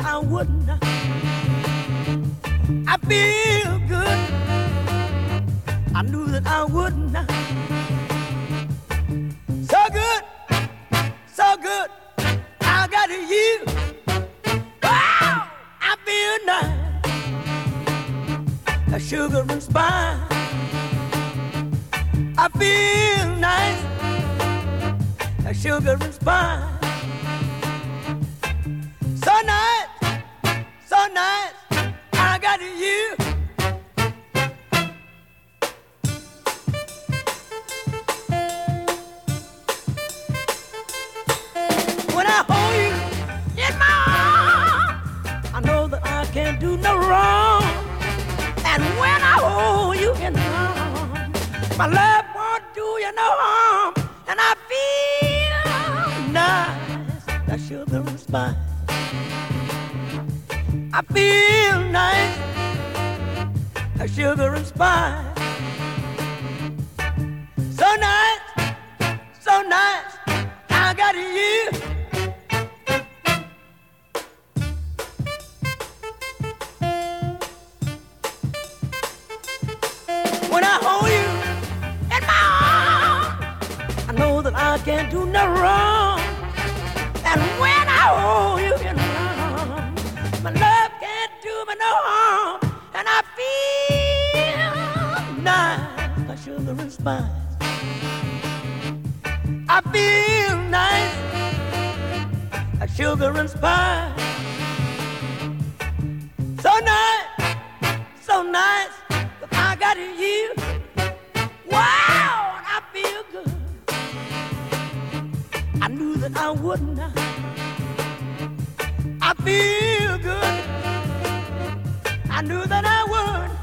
I wouldn't. I feel good. I knew that I wouldn't. So good, so good. I got you. Wow, I feel nice. A sugar and spice. I feel nice. A sugar and spice. So nice, so nice. I got you. When I hold you in my arms, I know that I can't do no wrong. And when I hold you in my arms, my love won't do you no harm. And I feel nice, that sugar and spice. I feel nice, that sugar and spice. So nice, so nice, I got you. When I hold you in my arms, I know that I can't do no wrong. And when I hold you in my arms, my love can't do me no harm. And I feel nice, like sugar and spice. I feel nice, like sugar and spice. So nice, so nice, that I got you. Wow, I feel good. I knew that I wouldn't. I feel good. I knew that I would.